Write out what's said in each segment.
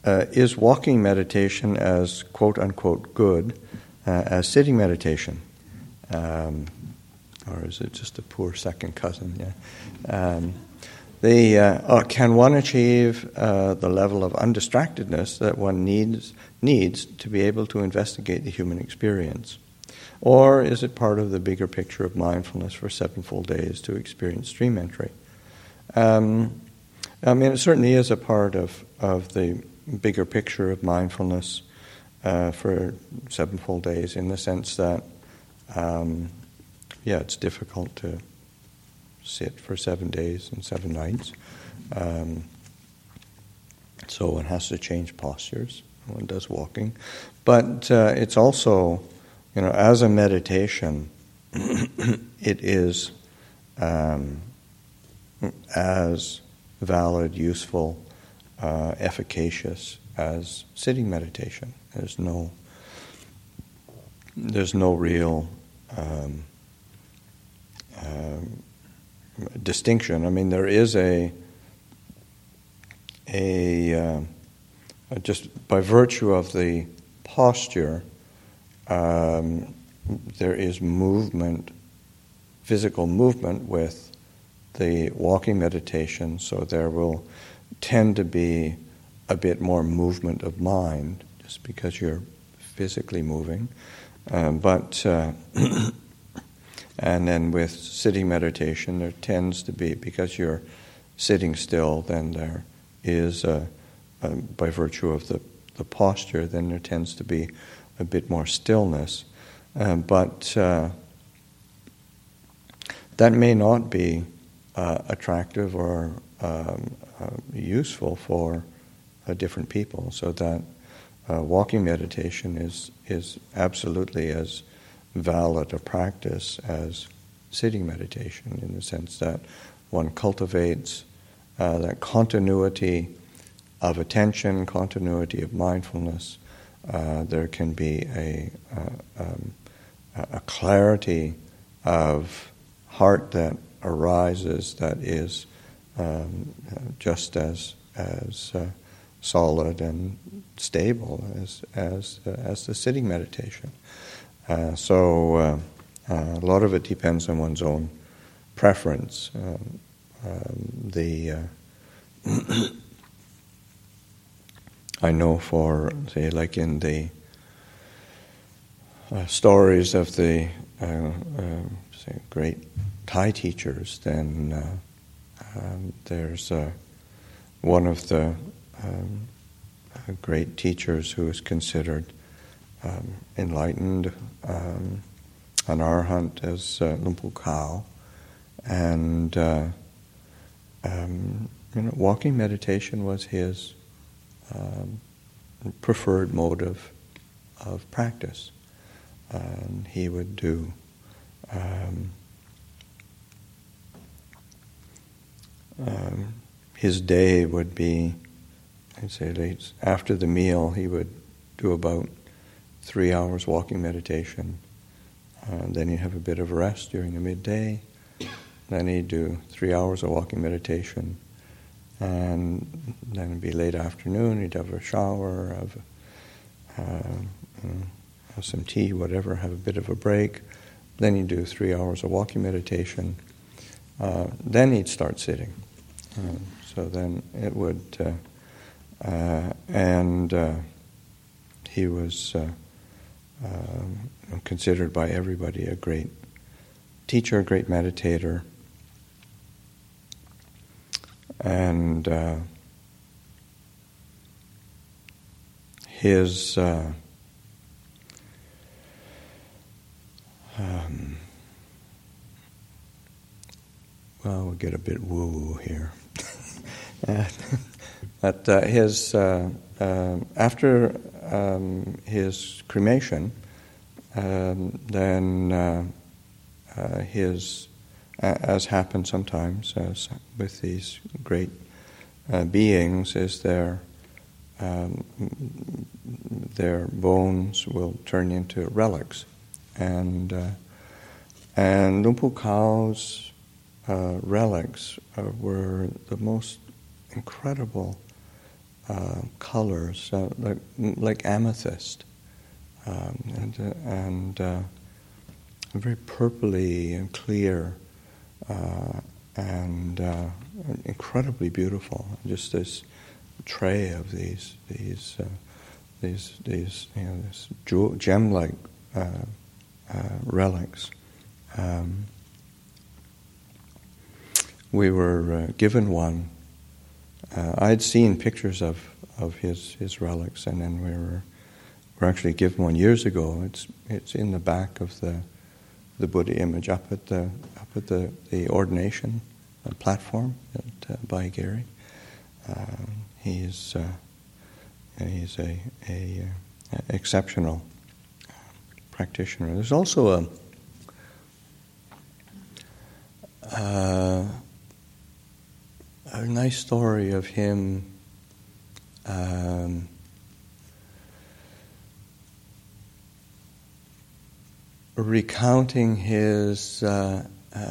is walking meditation as quote-unquote good as sitting meditation? Or is it just a poor second cousin? Yeah. Can one achieve the level of undistractedness that one needs to be able to investigate the human experience? Or is it part of the bigger picture of mindfulness for 7 full days to experience stream entry? It certainly is a part of the bigger picture of mindfulness for 7 full days, in the sense that, it's difficult to sit for 7 days and 7 nights. So one has to change postures when one does walking. But it's also, as a meditation, it is as valid, useful, efficacious as sitting meditation. There's no real distinction. There is just by virtue of the posture, there is movement, physical movement with the walking meditation, so there will tend to be a bit more movement of mind, just because you're physically moving. And then with sitting meditation, there tends to be, because you're sitting still, then there is, by virtue of the posture, then there tends to be a bit more stillness. But that may not be attractive or useful for different people, so that walking meditation is absolutely as valid a practice as sitting meditation, in the sense that one cultivates that continuity of attention, continuity of mindfulness. There can be a clarity of heart that arises that is just as solid and stable as the sitting meditation. So a lot of it depends on one's own preference. I know, for say, like in the stories of the say great Thai teachers, then there's one of the great teachers who is considered enlightened, an arahant, as Luang Pu Khao, and walking meditation was his preferred mode of practice. He would do his day would be, I'd say, late after the meal, he would do about 3 hours walking meditation. Then he'd have a bit of rest during the midday. Then he'd do 3 hours of walking meditation. And then it'd be late afternoon, he'd have a shower, have some tea, whatever, have a bit of a break. Then he'd do 3 hours of walking meditation. Then he'd start sitting. So then it would, he was considered by everybody a great teacher, a great meditator. And his we'll get a bit woo-woo here. But his after his cremation, then his, as happens sometimes as with these great beings, is their bones will turn into relics, and Luang Pu Khao's relics were the most incredible colors, like amethyst, and very purpley and clear, and incredibly beautiful. Just this tray of these this gem-like relics. We were given one. I had seen pictures of his relics, and then we were actually given one years ago. It's in the back of the Buddha image up at the ordination platform at Baigiri. He's a exceptional practitioner. There's also a nice story of him recounting his kind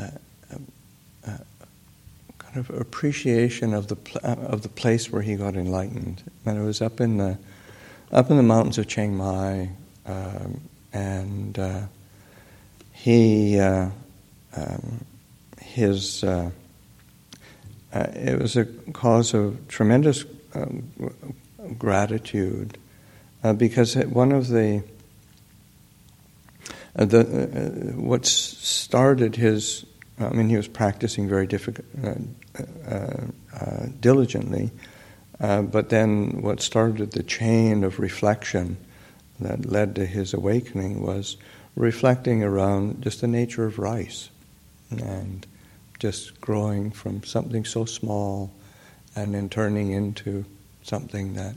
of appreciation of the place where he got enlightened. And it was up in the mountains of Chiang Mai, and it was a cause of tremendous gratitude, because one of what started his, he was practicing very diligently, but then what started the chain of reflection that led to his awakening was reflecting around just the nature of rice, and just growing from something so small and then turning into something that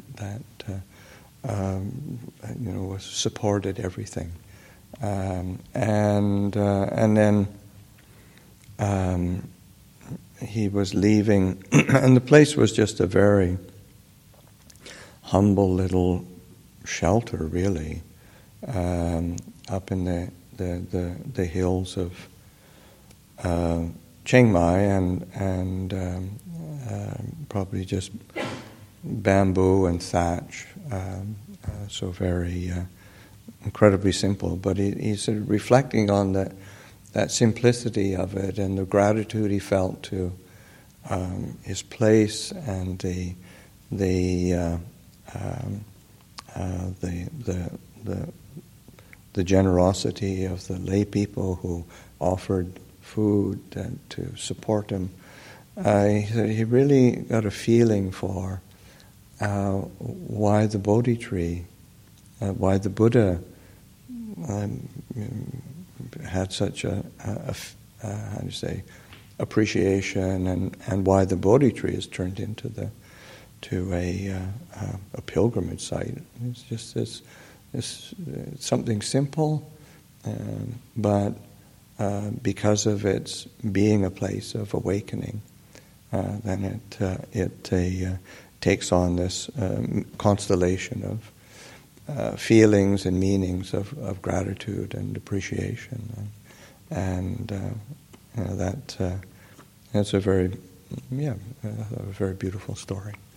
was supported everything. And then he was leaving, and the place was just a very humble little shelter, really, up in the hills of Chiang Mai, and probably just bamboo and thatch, so very incredibly simple. But he's reflecting on that simplicity of it and the gratitude he felt to his place and the generosity of the lay people who offered food and to support him. He really got a feeling for why the Bodhi tree, why the Buddha had such a appreciation, and why the Bodhi tree is turned into a pilgrimage site. It's just this something simple, but because of its being a place of awakening, then it takes on this constellation of feelings and meanings of gratitude and appreciation, and that's a very beautiful story.